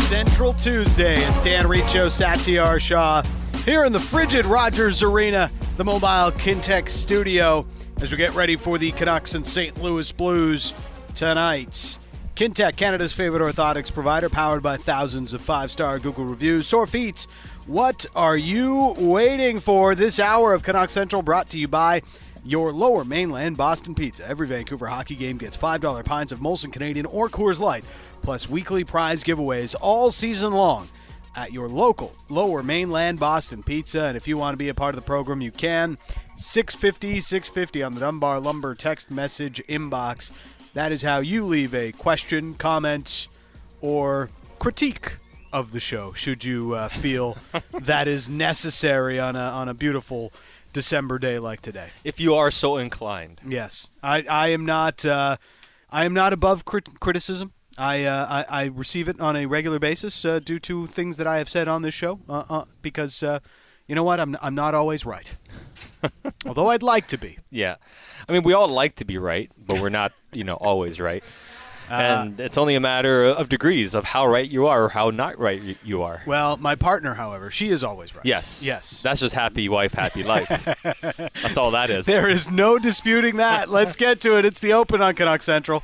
Central Tuesday. It's Dan Riccio, Satyar Shah here in the frigid Rogers Arena, the mobile Kintec studio, as we get ready for the Canucks and St. Louis Blues tonight. Kintec, Canada's favorite orthotics provider, powered by thousands of five-star Google reviews. Sore feet, what are you waiting for? This hour of Canuck Central brought to you by your Lower Mainland Boston Pizza. Every Vancouver hockey game gets $5 pints of Molson Canadian or Coors Light, plus weekly prize giveaways all season long at your local Lower Mainland Boston Pizza. And if you want to be a part of the program, you can. 650 on the Dunbar Lumber text message inbox. That is how you leave a question, comment, or critique of the show, should you feel that is necessary on a beautiful December day like today. If you are so inclined. Yes. I am not above criticism. I receive it on a regular basis due to things that I have said on this show because you know what? I'm not always right. Although I'd like to be. Yeah. I mean, we all like to be right, but we're not, always right. And it's only a matter of degrees of how right you are or how not right you are. Well, my partner, however, she is always right. Yes. That's just happy wife, happy life. That's all that is. There is no disputing that. Let's get to it. It's the Open on Canuck Central.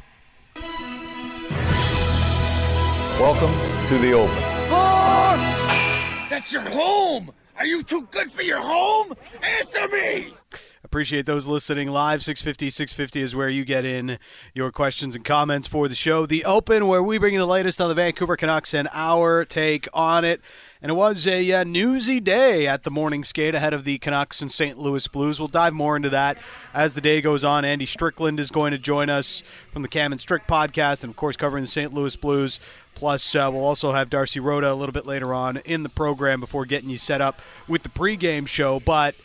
Welcome to the Open. Oh! That's your home! Are you too good for your home? Answer me! Appreciate those listening live. 650 is where you get in your questions and comments for the show. The Open, where we bring you the latest on the Vancouver Canucks and our take on it. And it was a newsy day at the morning skate ahead of the Canucks and St. Louis Blues. We'll dive more into that as the day goes on. Andy Strickland is going to join us from the Cam and Strick podcast and, of course, covering the St. Louis Blues. Plus, we'll also have Darcy Rhoda a little bit later on in the program before getting you set up with the pregame show. But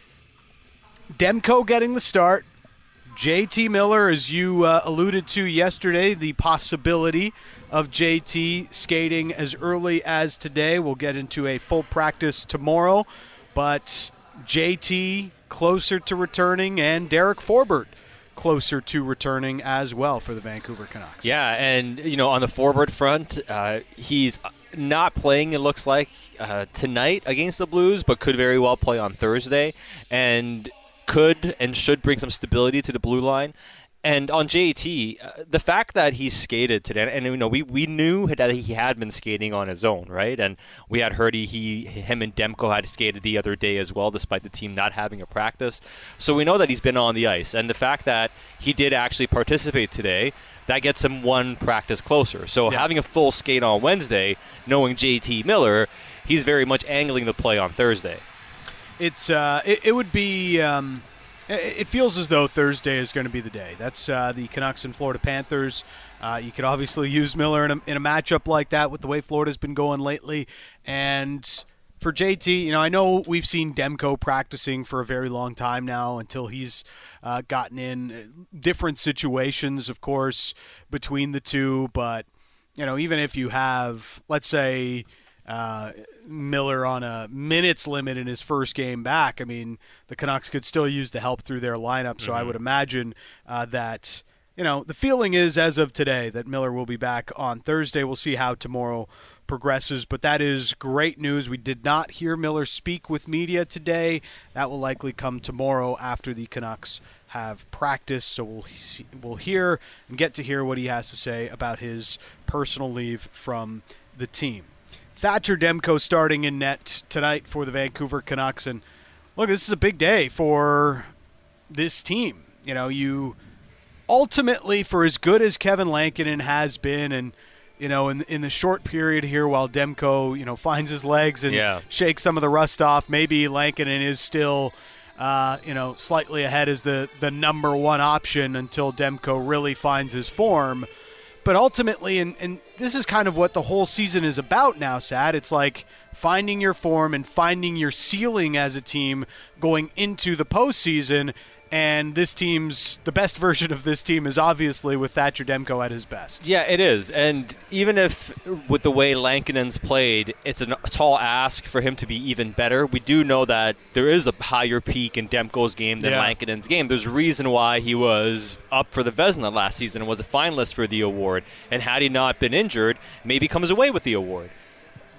Demko getting the start. JT Miller, as you alluded to yesterday, the possibility of JT skating as early as today. We'll get into a full practice tomorrow. But JT closer to returning, and Derek Forbort closer to returning as well for the Vancouver Canucks. Yeah, and, on the Forbort front, he's not playing, it looks like, tonight against the Blues, but could very well play on Thursday, and could and should bring some stability to the blue line. And on JT, the fact that he skated today, and we knew that he had been skating on his own, right? And we had heard him and Demko had skated the other day as well, despite the team not having a practice. So we know that he's been on the ice. And the fact that he did actually participate today, that gets him one practice closer. So having a full skate on Wednesday, knowing JT Miller, he's very much angling the play on Thursday. It would be it feels as though Thursday is going to be the day. That's the Canucks and Florida Panthers. You could obviously use Miller in a matchup like that with the way Florida's been going lately. And for JT, I know we've seen Demko practicing for a very long time now until he's gotten in different situations, of course, between the two. But, even if you have, let's say, Miller on a minutes limit in his first game back, I mean, the Canucks could still use the help through their lineup. So I would imagine that, the feeling is as of today that Miller will be back on Thursday. We'll see how tomorrow progresses, but that is great news. We did not hear Miller speak with media today. That will likely come tomorrow after the Canucks have practice, so we'll hear and get to hear what he has to say about his personal leave from the team. Thatcher Demko starting in net tonight for the Vancouver Canucks. And look, this is a big day for this team. You ultimately, for as good as Kevin Lankinen has been, and in the short period here while Demko finds his legs and shakes some of the rust off, maybe Lankinen is still slightly ahead as the number one option until Demko really finds his form. But ultimately, and this is kind of what the whole season is about now, Sad. It's like finding your form and finding your ceiling as a team going into the postseason. And the best version of this team is obviously with Thatcher Demko at his best. Yeah, it is. And even if with the way Lankinen's played, it's a tall ask for him to be even better, we do know that there is a higher peak in Demko's game than Lankinen's game. There's a reason why he was up for the Vezina last season and was a finalist for the award. And had he not been injured, maybe comes away with the award.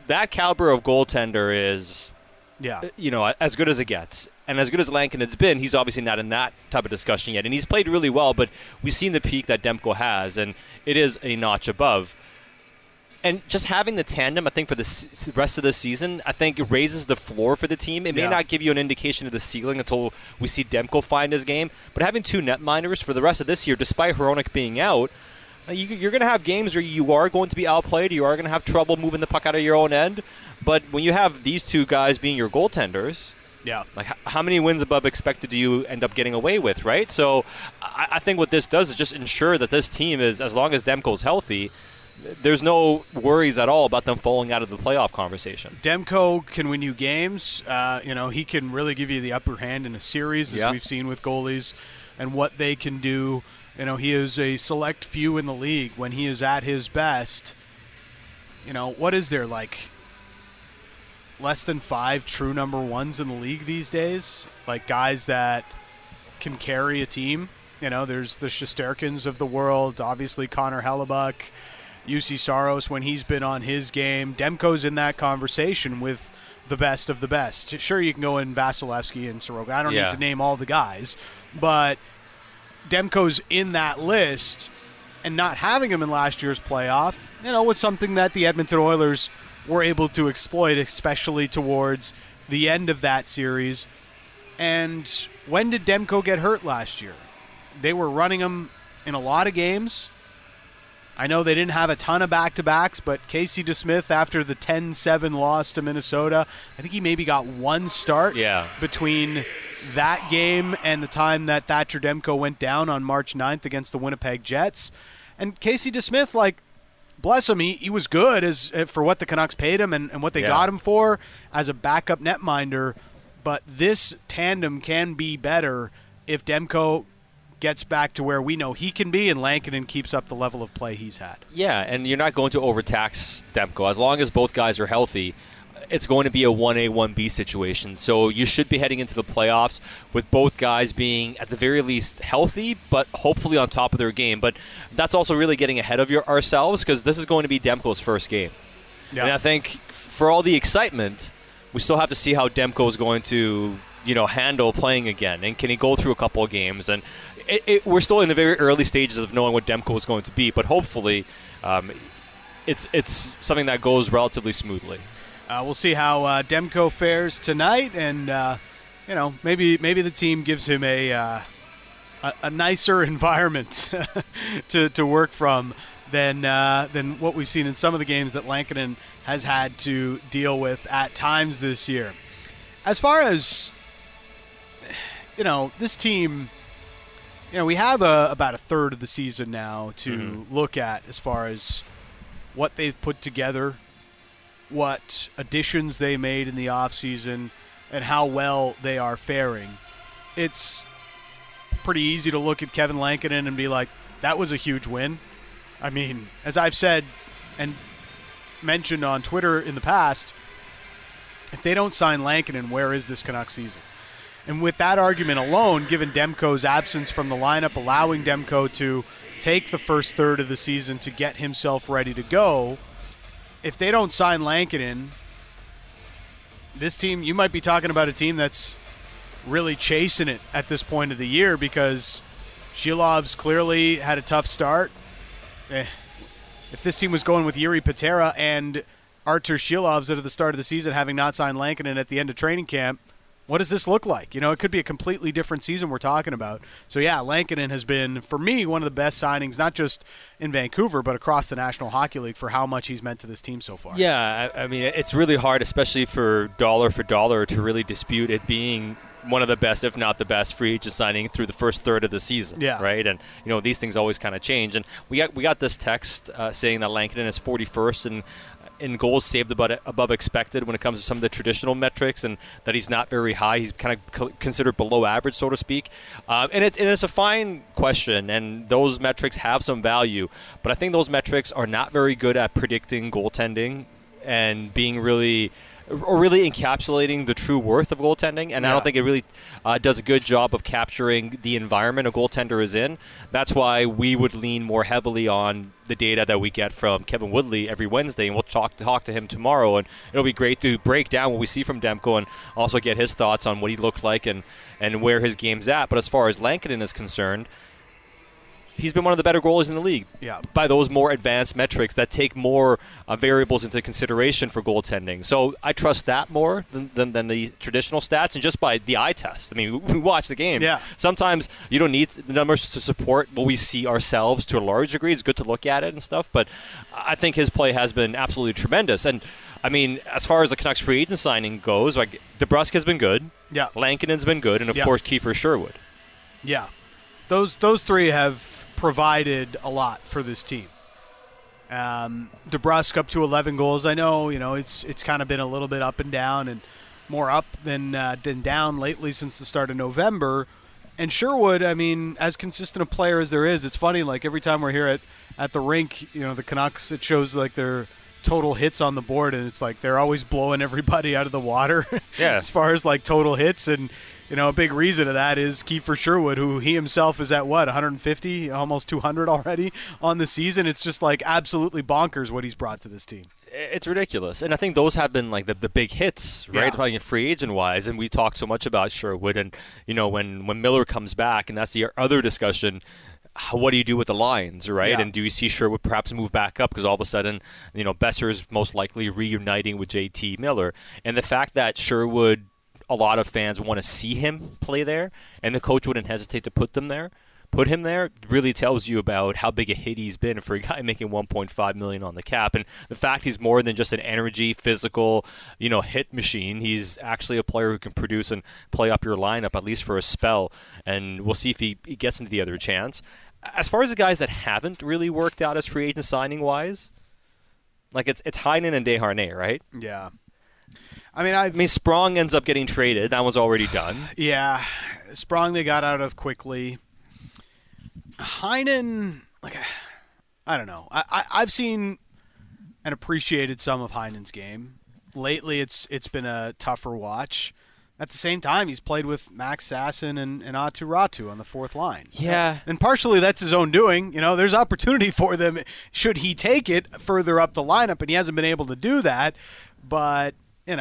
that caliber of goaltender is, Yeah. as good as it gets. And as good as Lankinen's been, he's obviously not in that type of discussion yet. And he's played really well, but we've seen the peak that Demko has, and it is a notch above. And just having the tandem, I think, for the rest of the season, I think it raises the floor for the team. It may not give you an indication of the ceiling until we see Demko find his game, but having two netminders for the rest of this year, despite Hronek being out, you're going to have games where you are going to be outplayed, you are going to have trouble moving the puck out of your own end, but when you have these two guys being your goaltenders, like how many wins above expected do you end up getting away with, right? So I think what this does is just ensure that this team is, as long as Demko's healthy, there's no worries at all about them falling out of the playoff conversation. Demko can win you games. He can really give you the upper hand in a series, as we've seen with goalies, and what they can do. He is a select few in the league when he is at his best. What is there, like less than 5 true number ones in the league these days? Like guys that can carry a team. There's the Shesterkins of the world, obviously Connor Hellebuck, UC Saros when he's been on his game. Demko's in that conversation with the best of the best. Sure, you can go in Vasilevsky and Sorokin. I don't need to name all the guys, but Demko's in that list, and not having him in last year's playoff, was something that the Edmonton Oilers were able to exploit, especially towards the end of that series. And when did Demko get hurt last year? They were running him in a lot of games. I know they didn't have a ton of back-to-backs, but Casey DeSmith, after the 10-7 loss to Minnesota, I think he maybe got one start between that game and the time that Thatcher Demko went down on March 9th against the Winnipeg Jets. And Casey DeSmith, bless him, he was good for what the Canucks paid him and what they got him for as a backup netminder. But this tandem can be better if Demko gets back to where we know he can be and Lankinen keeps up the level of play he's had. Yeah, and you're not going to overtax Demko. As long as both guys are healthy, it's going to be a 1A, 1B situation. So you should be heading into the playoffs with both guys being, at the very least, healthy, but hopefully on top of their game. But that's also really getting ahead of ourselves, because this is going to be Demko's first game. Yeah. And I think for all the excitement, we still have to see how Demko is going to handle playing again. And can he go through a couple of games? And we're still in the very early stages of knowing what Demko is going to be, but hopefully it's something that goes relatively smoothly. We'll see how Demko fares tonight, and maybe the team gives him a nicer environment to work from than what we've seen in some of the games that Lankinen has had to deal with at times this year. As far as this team, we have about a third of the season now to look at as far as what they've put together, what additions they made in the offseason, and how well they are faring. It's pretty easy to look at Kevin Lankinen and be like, that was a huge win. I mean, as I've said and mentioned on Twitter in the past, if they don't sign Lankinen, where is this Canucks season? And with that argument alone, given Demko's absence from the lineup, allowing Demko to take the first third of the season to get himself ready to go, if they don't sign Lankinen, this team, you might be talking about a team that's really chasing it at this point of the year, because Shilov's clearly had a tough start. If this team was going with Yuri Patera and Artur Shilovs at the start of the season, having not signed Lankinen at the end of training camp, what does this look like? It could be a completely different season we're talking about. So, yeah, Lankinen has been, for me, one of the best signings, not just in Vancouver, but across the National Hockey League for how much he's meant to this team so far. Yeah, I mean, it's really hard, especially for dollar, to really dispute it being one of the best, if not the best, free agent signing through the first third of the season. Yeah. Right? And, these things always kind of change. And we got this text saying that Lankinen is 41st and in goals saved above expected when it comes to some of the traditional metrics, and that he's not very high. He's kind of considered below average, so to speak. And it's a fine question, and those metrics have some value. But I think those metrics are not very good at predicting goaltending and being really or really encapsulating the true worth of goaltending, and I don't think it really does a good job of capturing the environment a goaltender is in. That's why we would lean more heavily on the data that we get from Kevin Woodley every Wednesday, and we'll talk to him tomorrow, and it'll be great to break down what we see from Demko and also get his thoughts on what he looked like and where his game's at. But as far as Lankinen is concerned, he's been one of the better goalies in the league by those more advanced metrics that take more variables into consideration for goaltending. So I trust that more than the traditional stats, and just by the eye test. I mean, we watch the games. Yeah. Sometimes you don't need the numbers to support what we see ourselves to a large degree. It's good to look at it and stuff, but I think his play has been absolutely tremendous. And, I mean, as far as the Canucks free agent signing goes, like, DeBrusk has been good. Yeah. Lankinen's been good, and, of course, Kiefer Sherwood. Yeah. Those three have provided a lot for this team. DeBrusk up to 11 goals. I know, it's kind of been a little bit up and down, and more up than down lately since the start of November. And Sherwood, I mean, as consistent a player as there is, it's funny, like every time we're here at the rink, the Canucks, it shows like their total hits on the board, and it's like they're always blowing everybody out of the water as far as like total hits. And a big reason of that is Kiefer Sherwood, who he himself is at 150, almost 200 already on the season. It's just like absolutely bonkers what he's brought to this team. It's ridiculous. And I think those have been like the big hits, right? Yeah. Like free agent wise. And we talked so much about Sherwood, and when Miller comes back, and that's the other discussion. What do you do with the lines, right? Yeah. And do you see Sherwood perhaps move back up because all of a sudden, Besser's most likely reuniting with JT Miller, and the fact that Sherwood, a lot of fans want to see him play there, and the coach wouldn't hesitate to put him there, really tells you about how big a hit he's been for a guy making $1.5 million on the cap. And the fact he's more than just an energy, physical, hit machine. He's actually a player who can produce and play up your lineup, at least for a spell. And we'll see if he gets into the other chance. As far as the guys that haven't really worked out as free agent signing-wise, like it's Heinen and Desharnais, right? Yeah. I mean, Sprong ends up getting traded. That one's already done. Yeah. Sprong they got out of quickly. Heinen, I don't know. I've seen and appreciated some of Heinen's game. Lately, it's been a tougher watch. At the same time, he's played with Max Sasson and Aatu Räty on the fourth line. Yeah. And partially that's his own doing. There's opportunity for them should he take it further up the lineup, and he hasn't been able to do that. But,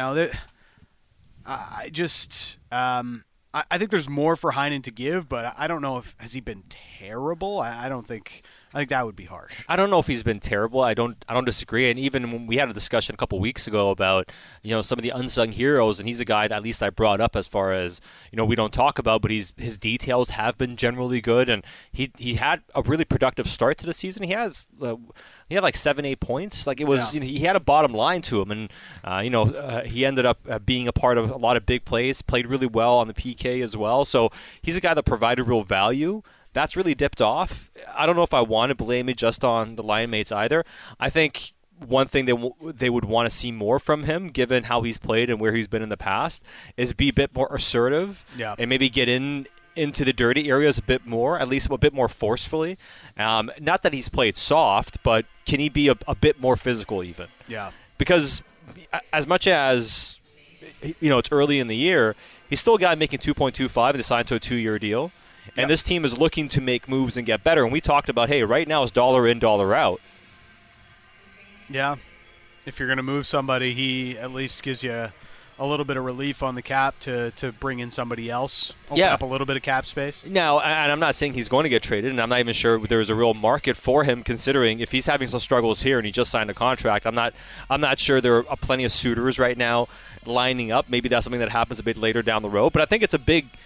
I think there's more for Heinen to give, but I don't know has he been terrible? I think that would be harsh. I don't know if he's been terrible. I don't disagree. And even when we had a discussion a couple weeks ago about some of the unsung heroes, and he's a guy that at least I brought up as far as we don't talk about, but his details have been generally good, and he had a really productive start to the season. He had like 7-8 points. Like it was he had a bottom line to him, and he ended up being a part of a lot of big plays. Played really well on the PK as well. So he's a guy that provided real value. That's really dipped off. I don't know if I want to blame it just on the line mates either. I think one thing they would want to see more from him, given how he's played and where he's been in the past, is be a bit more assertive and maybe get into the dirty areas a bit more, at least a bit more forcefully. Not that he's played soft, but can he be a bit more physical even? Yeah. Because as much as it's early in the year, he's still a guy making $2.25 and signed to a 2-year deal. And this team is looking to make moves and get better. And we talked about, hey, right now it's dollar in, dollar out. Yeah. If you're going to move somebody, he at least gives you a little bit of relief on the cap to bring in somebody else, open up a little bit of cap space. Now, and I'm not saying he's going to get traded, and I'm not even sure there's a real market for him, considering if he's having some struggles here and he just signed a contract. I'm not sure there are plenty of suitors right now lining up. Maybe that's something that happens a bit later down the road. But I think it's a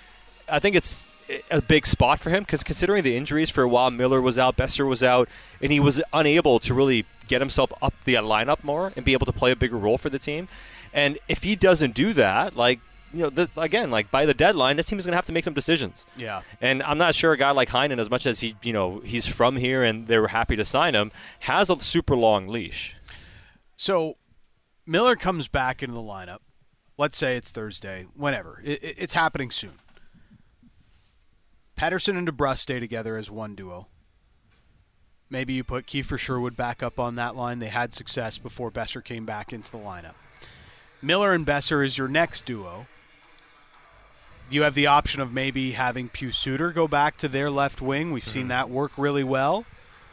big spot for him, because considering the injuries for a while, Miller was out, Besser was out, and he was unable to really get himself up the lineup more and be able to play a bigger role for the team. And if he doesn't do that, again, by the deadline, this team is going to have to make some decisions. Yeah. And I'm not sure a guy like Heinen, as much as he's from here and they were happy to sign him, has a super long leash. So Miller comes back into the lineup. Let's say it's Thursday, whenever. It's happening soon. Pettersson and DeBrusk stay together as one duo. Maybe you put Kiefer Sherwood back up on that line. They had success before Besser came back into the lineup. Miller and Besser is your next duo. You have the option of maybe having Pius Suter go back to their left wing. We've seen that work really well.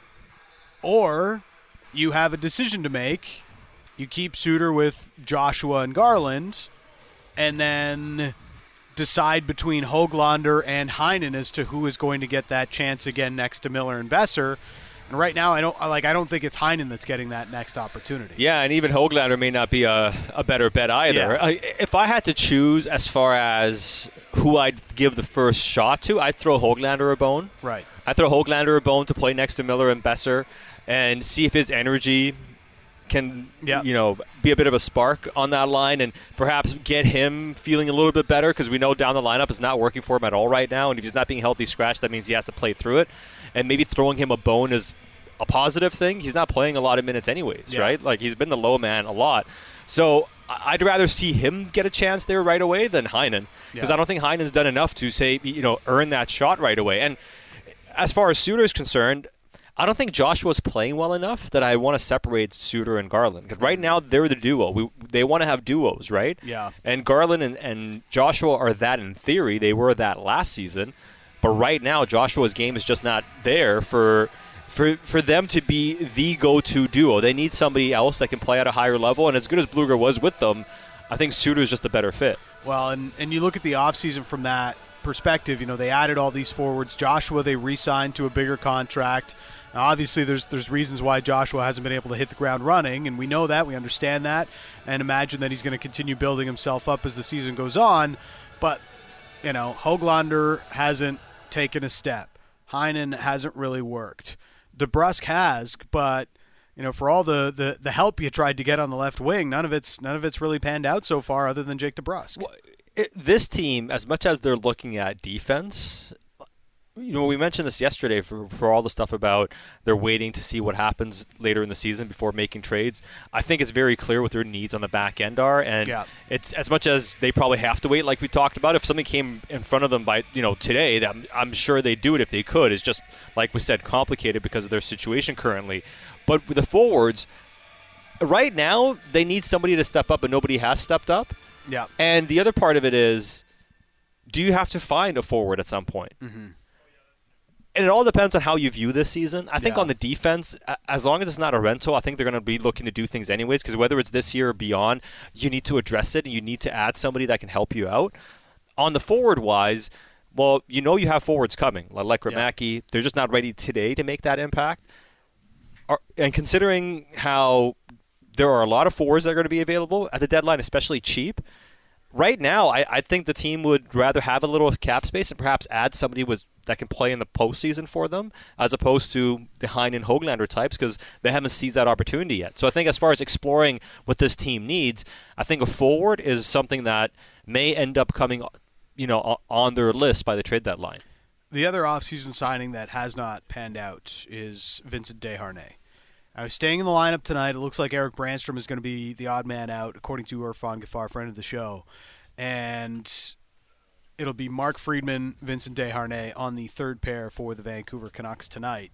Or you have a decision to make. You keep Suter with Joshua and Garland, and then decide between Höglander and Heinen as to who is going to get that chance again next to Miller and Besser. And right now, I don't think it's Heinen that's getting that next opportunity. Yeah, and even Höglander may not be a better bet either. Yeah. If I had to choose as far as who I'd give the first shot to, I'd throw Höglander a bone. Right. I'd throw Höglander a bone to play next to Miller and Besser and see if his energy can be a bit of a spark on that line and perhaps get him feeling a little bit better, because we know down the lineup is not working for him at all right now, and if he's not being healthy scratched, that means he has to play through it. And maybe throwing him a bone is a positive thing. He's not playing a lot of minutes anyways, right? Like, he's been the low man a lot. So I'd rather see him get a chance there right away than Heinen, because I don't think Heinen's done enough to say, earn that shot right away. And as far as Suter is concerned, I don't think Joshua's playing well enough that I want to separate Suter and Garland. Because right now, they're the duo. They want to have duos, right? Yeah. And Garland and Joshua are that in theory. They were that last season. But right now, Joshua's game is just not there for them to be the go-to duo. They need somebody else that can play at a higher level. And as good as Blueger was with them, I think Suter is just a better fit. Well, and you look at the offseason from that perspective. They added all these forwards. Joshua, they re-signed to a bigger contract. Now, obviously, there's reasons why Joshua hasn't been able to hit the ground running, and we know that. We understand that, and imagine that he's going to continue building himself up as the season goes on. But, Höglander hasn't taken a step. Heinen hasn't really worked. DeBrusk has, but for all the help you tried to get on the left wing, none of it's really panned out so far, other than Jake DeBrusk. Well, this team, as much as they're looking at defense, we mentioned this yesterday for all the stuff about they're waiting to see what happens later in the season before making trades. I think it's very clear what their needs on the back end are, and it's as much as they probably have to wait, like we talked about. If something came in front of them by today, I'm sure they'd do it if they could. It's just, like we said, complicated because of their situation currently. But with the forwards, right now they need somebody to step up, and nobody has stepped up. Yeah. And the other part of it is, do you have to find a forward at some point? Mm-hmm. And it all depends on how you view this season. I think on the defense, as long as it's not a rental, I think they're going to be looking to do things anyways, because whether it's this year or beyond, you need to address it, and you need to add somebody that can help you out. On the forward-wise, well, you have forwards coming, like Gramacki. They're just not ready today to make that impact. And considering how there are a lot of forwards that are going to be available at the deadline, especially cheap, right now, I think the team would rather have a little cap space and perhaps add somebody that can play in the postseason for them, as opposed to the Heinen Höglander types, because they haven't seized that opportunity yet. So I think as far as exploring what this team needs, I think a forward is something that may end up coming, on their list by the trade deadline. The other offseason signing that has not panned out is Vincent Desharnais. I was staying in the lineup tonight. It looks like Eric Brandstrom is going to be the odd man out, according to Irfan Gaffar, friend of the show. And it'll be Mark Friedman, Vincent Desharnais on the third pair for the Vancouver Canucks tonight.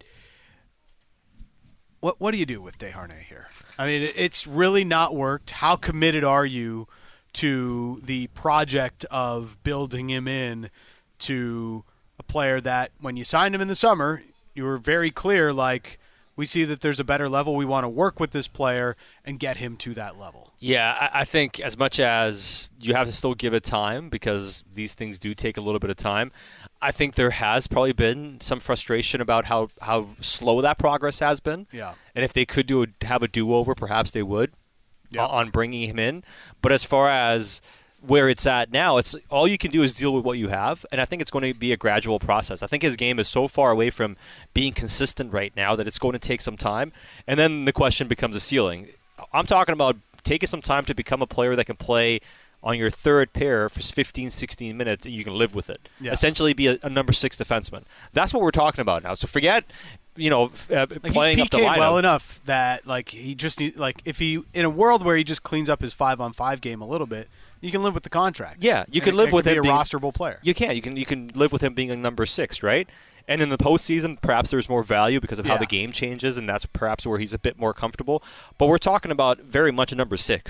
What do you do with Desharnais here? I mean, it's really not worked. How committed are you to the project of building him in to a player that, when you signed him in the summer, you were very clear, we see that there's a better level. We want to work with this player and get him to that level. Yeah, I think as much as you have to still give it time, because these things do take a little bit of time, I think there has probably been some frustration about how slow that progress has been. Yeah. And if they could have a do-over, perhaps they would on bringing him in. But as far as where it's at now, it's all you can do is deal with what you have, and I think it's going to be a gradual process. I think his game is so far away from being consistent right now that it's going to take some time, and then the question becomes a ceiling. I'm talking about taking some time to become a player that can play on your third pair for 15, 16 minutes, and you can live with it. Yeah. Essentially be a number 6 defenseman. That's what we're talking about now. So forget playing up the lineup well enough that he just need, if he, in a world where he just cleans up his 5-on-5 game a little bit, you can live with the contract. Yeah, you can live with him being a rosterable player. You can. You can live with him being a number 6, right? And in the postseason, perhaps there's more value because of how the game changes, and that's perhaps where he's a bit more comfortable. But we're talking about very much a number 6.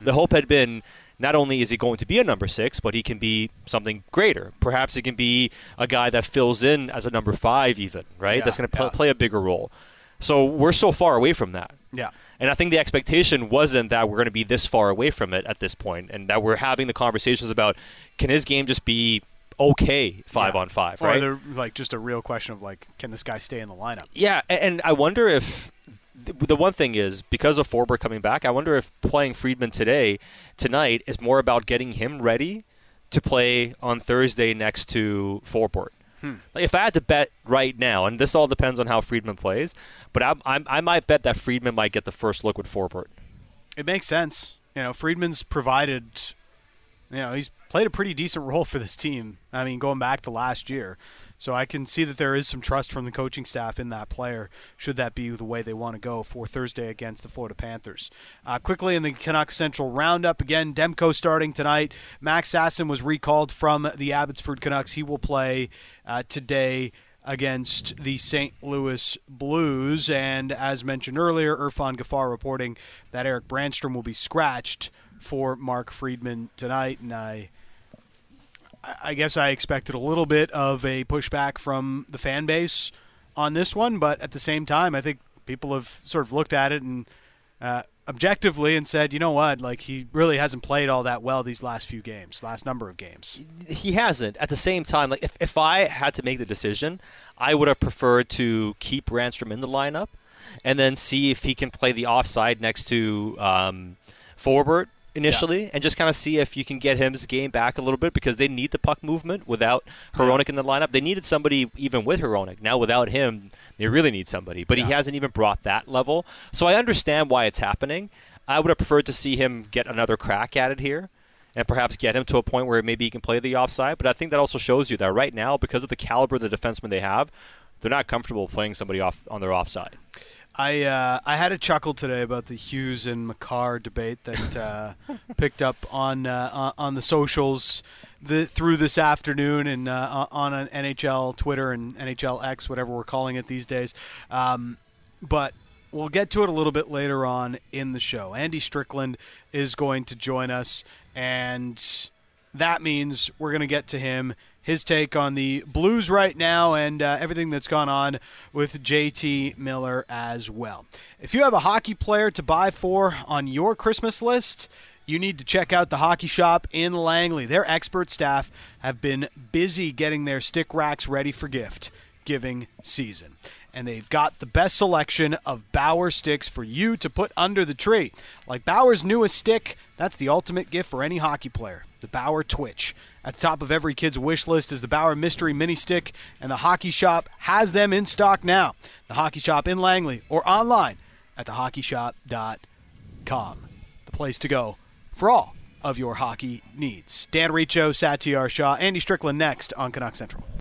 The hope had been not only is he going to be a number 6, but he can be something greater. Perhaps he can be a guy that fills in as a number 5 even, right? Yeah, That's going to play a bigger role. So we're so far away from that. Yeah. And I think the expectation wasn't that we're going to be this far away from it at this point, and that we're having the conversations about, can his game just be okay 5-on-5, right? Or they're like just a real question of like, can this guy stay in the lineup? Yeah, and I wonder if the one thing is, because of Forbort coming back, I wonder if playing Friedman tonight is more about getting him ready to play on Thursday next to Forbort. Like, if I had to bet right now, and this all depends on how Friedman plays, but I might bet that Friedman might get the first look with Forbort. It makes sense. Friedman's provided, he's played a pretty decent role for this team. I mean, going back to last year. So I can see that there is some trust from the coaching staff in that player, should that be the way they want to go for Thursday against the Florida Panthers. Quickly in the Canucks Central Roundup, again, Demko starting tonight. Max Sasson was recalled from the Abbotsford Canucks. He will play today against the St. Louis Blues. And as mentioned earlier, Irfan Gaffar reporting that Eric Brandstrom will be scratched for Mark Friedman tonight. And I guess I expected a little bit of a pushback from the fan base on this one, but at the same time, I think people have sort of looked at it and objectively and said, you know what, like, he really hasn't played all that well these last number of games. He hasn't. At the same time, like, if I had to make the decision, I would have preferred to keep Brandstrom in the lineup and then see if he can play the offside next to Forbort initially, and just kind of see if you can get his game back a little bit, because they need the puck movement without Hronek in the lineup. They needed somebody even with Hronek. Now without him, they really need somebody, but he hasn't even brought that level. So I understand why it's happening. I would have preferred to see him get another crack at it here and perhaps get him to a point where maybe he can play the offside. But I think that also shows you that right now, because of the caliber of the defensemen they have, they're not comfortable playing somebody off on their offside. I had a chuckle today about the Hughes and Makar debate that picked up on the socials through this afternoon and on an NHL Twitter and NHL X, whatever we're calling it these days. But we'll get to it a little bit later on in the show. Andy Strickland is going to join us, and that means we're going to get to him, his take on the Blues right now, and everything that's gone on with JT Miller as well. If you have a hockey player to buy for on your Christmas list, you need to check out the Hockey Shop in Langley. Their expert staff have been busy getting their stick racks ready for gift-giving season. And they've got the best selection of Bauer sticks for you to put under the tree. Like Bauer's newest stick, that's the ultimate gift for any hockey player, the Bauer Twitch. At the top of every kid's wish list is the Bauer Mystery Mini Stick, and the Hockey Shop has them in stock now. The Hockey Shop in Langley, or online at thehockeyshop.com. The place to go for all of your hockey needs. Dan Riccio, Satyar Shah, Andy Strickland next on Canuck Central.